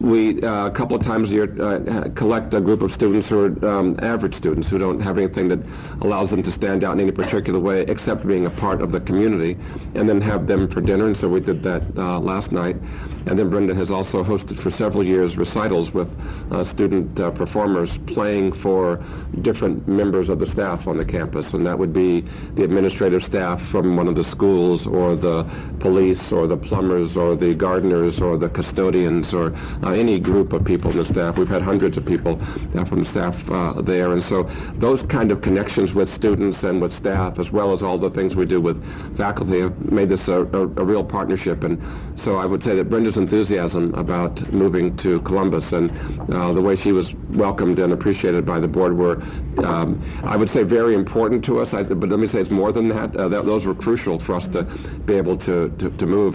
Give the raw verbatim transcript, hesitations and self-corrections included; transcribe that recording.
we, uh, a couple of times a year, uh, collect a group of students who are um, average students who don't have anything that allows them to stand out in any particular way except being a part of the community, and then have them for dinner, and so we did that uh, last night. And then Brenda has also hosted for several years recitals with uh, student uh, performers playing for different members of the staff on the campus, and that would be the administrative staff from one of the schools, or the police, or the plumbers, or the gardeners, or the custodians, or uh, any group of people in the staff. We've had hundreds of people uh, from the staff uh, there, and so those kind of connections with students and with staff, as well as all the things we do with faculty, have made this a, a, a real partnership. And so I would say that Brenda's enthusiasm about moving to Columbus and uh, the way she was welcomed and appreciated by the board were, um, I would say, very important to us. I, but let me say it's more than that. Uh, that those were crucial for us to be able to, to, to move.